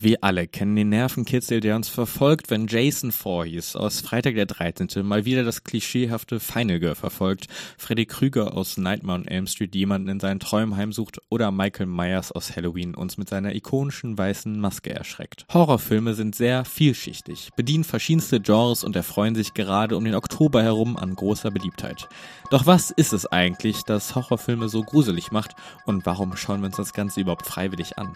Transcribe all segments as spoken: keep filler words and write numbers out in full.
Wir alle kennen den Nervenkitzel, der uns verfolgt, wenn Jason Voorhees aus Freitag der dreizehnte mal wieder das klischeehafte Final Girl verfolgt, Freddy Krüger aus Nightmare on Elm Street jemanden in seinen Träumen heimsucht oder Michael Myers aus Halloween uns mit seiner ikonischen weißen Maske erschreckt. Horrorfilme sind sehr vielschichtig, bedienen verschiedenste Genres und erfreuen sich gerade um den Oktober herum an großer Beliebtheit. Doch was ist es eigentlich, das Horrorfilme so gruselig macht und warum schauen wir uns das Ganze überhaupt freiwillig an?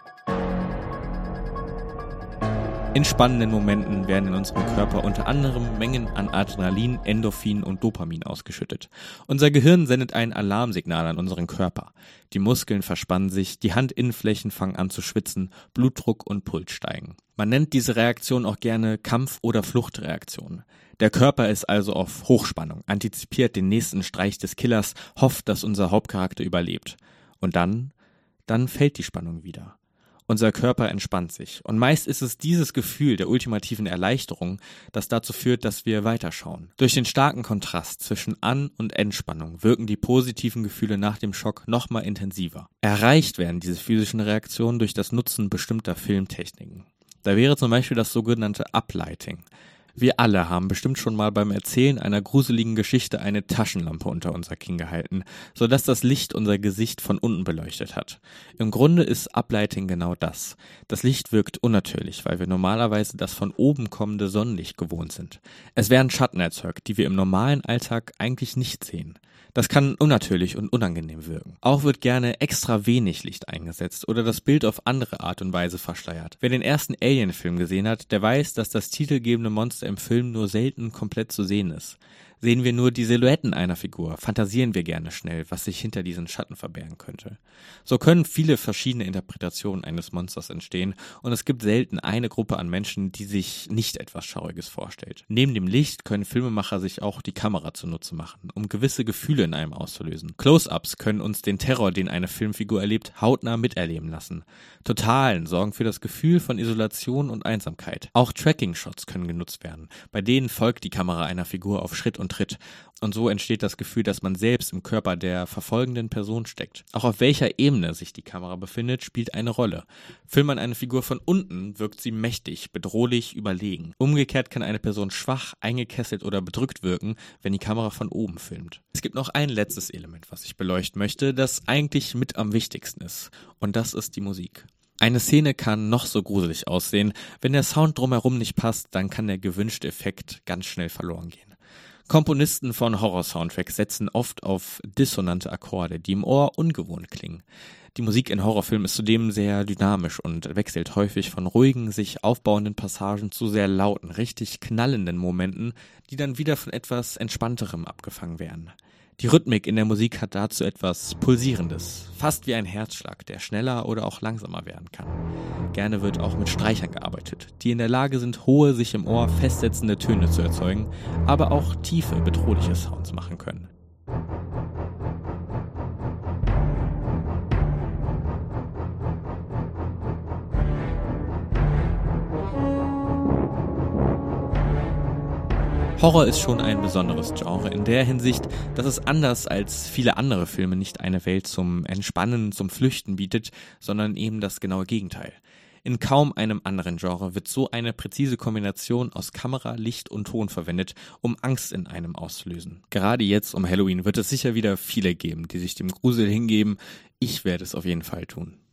In spannenden Momenten werden in unserem Körper unter anderem Mengen an Adrenalin, Endorphin und Dopamin ausgeschüttet. Unser Gehirn sendet ein Alarmsignal an unseren Körper. Die Muskeln verspannen sich, die Handinnenflächen fangen an zu schwitzen, Blutdruck und Puls steigen. Man nennt diese Reaktion auch gerne Kampf- oder Fluchtreaktion. Der Körper ist also auf Hochspannung, antizipiert den nächsten Streich des Killers, hofft, dass unser Hauptcharakter überlebt. Und dann, dann fällt die Spannung wieder. Unser Körper entspannt sich. Und meist ist es dieses Gefühl der ultimativen Erleichterung, das dazu führt, dass wir weiterschauen. Durch den starken Kontrast zwischen An- und Entspannung wirken die positiven Gefühle nach dem Schock nochmal intensiver. Erreicht werden diese physischen Reaktionen durch das Nutzen bestimmter Filmtechniken. Da wäre zum Beispiel das sogenannte Uplighting. Wir alle haben bestimmt schon mal beim Erzählen einer gruseligen Geschichte eine Taschenlampe unter unser Kinn gehalten, sodass das Licht unser Gesicht von unten beleuchtet hat. Im Grunde ist Uplighting genau das. Das Licht wirkt unnatürlich, weil wir normalerweise das von oben kommende Sonnenlicht gewohnt sind. Es werden Schatten erzeugt, die wir im normalen Alltag eigentlich nicht sehen. Das kann unnatürlich und unangenehm wirken. Auch wird gerne extra wenig Licht eingesetzt oder das Bild auf andere Art und Weise verschleiert. Wer den ersten Alien-Film gesehen hat, der weiß, dass das titelgebende Monster im Film nur selten komplett zu sehen ist. Sehen wir nur die Silhouetten einer Figur, fantasieren wir gerne schnell, was sich hinter diesen Schatten verbergen könnte. So können viele verschiedene Interpretationen eines Monsters entstehen und es gibt selten eine Gruppe an Menschen, die sich nicht etwas Schauriges vorstellt. Neben dem Licht können Filmemacher sich auch die Kamera zunutze machen, um gewisse Gefühle in einem auszulösen. Close-ups können uns den Terror, den eine Filmfigur erlebt, hautnah miterleben lassen. Totalen sorgen für das Gefühl von Isolation und Einsamkeit. Auch Tracking-Shots können genutzt werden, bei denen folgt die Kamera einer Figur auf Schritt und Tritt. Und so entsteht das Gefühl, dass man selbst im Körper der verfolgenden Person steckt. Auch auf welcher Ebene sich die Kamera befindet, spielt eine Rolle. Filmt man eine Figur von unten, wirkt sie mächtig, bedrohlich, überlegen. Umgekehrt kann eine Person schwach, eingekesselt oder bedrückt wirken, wenn die Kamera von oben filmt. Es gibt noch ein letztes Element, was ich beleuchten möchte, das eigentlich mit am wichtigsten ist. Und das ist die Musik. Eine Szene kann noch so gruselig aussehen. Wenn der Sound drumherum nicht passt, dann kann der gewünschte Effekt ganz schnell verloren gehen. Komponisten von Horror-Soundtracks setzen oft auf dissonante Akkorde, die im Ohr ungewohnt klingen. Die Musik in Horrorfilmen ist zudem sehr dynamisch und wechselt häufig von ruhigen, sich aufbauenden Passagen zu sehr lauten, richtig knallenden Momenten, die dann wieder von etwas Entspannterem abgefangen werden. Die Rhythmik in der Musik hat dazu etwas Pulsierendes, fast wie ein Herzschlag, der schneller oder auch langsamer werden kann. Gerne wird auch mit Streichern gearbeitet, die in der Lage sind, hohe, sich im Ohr festsetzende Töne zu erzeugen, aber auch tiefe, bedrohliche Sounds machen können. Horror ist schon ein besonderes Genre in der Hinsicht, dass es anders als viele andere Filme nicht eine Welt zum Entspannen, zum Flüchten bietet, sondern eben das genaue Gegenteil. In kaum einem anderen Genre wird so eine präzise Kombination aus Kamera, Licht und Ton verwendet, um Angst in einem auszulösen. Gerade jetzt um Halloween wird es sicher wieder viele geben, die sich dem Grusel hingeben. Ich werde es auf jeden Fall tun.